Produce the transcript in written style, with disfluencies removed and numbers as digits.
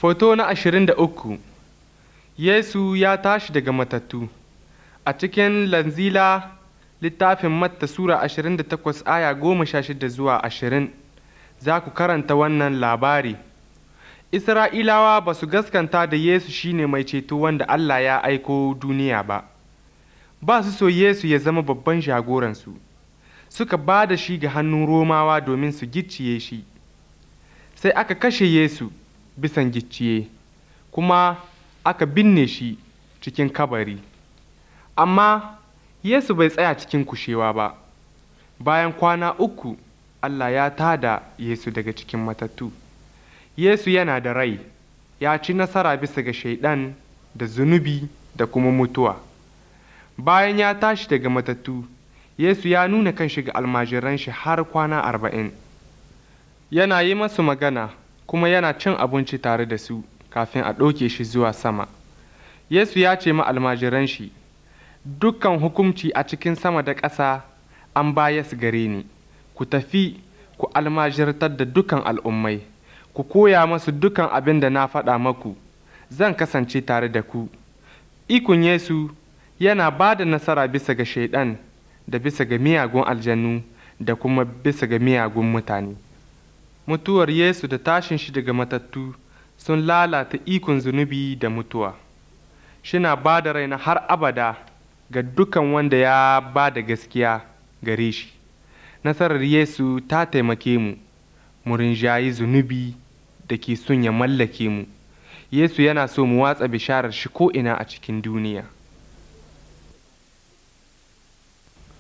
Foto na 23. Yesu ya tashi daga matattu. A cikin Lanzila, littafin Matta Sura 28 aya 16 zuwa 20, za ku karanta wannan labari. Isra'ilawa ba su gaskanta da Yesu shine mai ceto wanda Allah ya aiko duniya ba. Ba su so Yesu ya zama babban jagoransu. Suka ba da shi ga hannun Romawa domin su gicciye shi. Sai aka kashe Yesu bisan gicciye, kuma aka binne shi cikin kabari. Amma Yesu bai tsaya cikin kushewa ba. Bayan kwana 3, Allah ya tada Yesu daga cikin matattu. Yesu yana da rai, ya ci nasara bisa ga Shaiɗan da zunubi da kuma mutuwa. Bayan ya tashi daga matattu, Yesu ya nuna kanshi ga almajiran shi har kwana 40. Yana yi masu magana kuma yana cin abinci tare da su kafin a ɗauke shi zuwa sama. Yesu ya ce ma almajiran shi, "Dukkan hukumci a cikin sama da ƙasa an bayas gare ni, ku tafi ku almajirtar da dukan al'ummai, ku koya masu dukan abin da na faɗa maku, zan kasance tare da ku." Ikon Yesu yana ba da nasara bisa ga Shaiɗan da bisa ga miyagun aljanu da kuma bisa ga miyagun mutane. Mutuwar Yesu da tashin shi daga matattu sun lalata ikon zunubi da mutuwa. Shina ba da raina har abada ga dukan wanda ya ba da gaskiya gare shi. Nasarar Yesu ta taimake mu, mu rinjayi zunubi da ke son ya mallake mu. Yesu yana so mu watsa bisharar shi ko'ina a cikin duniya.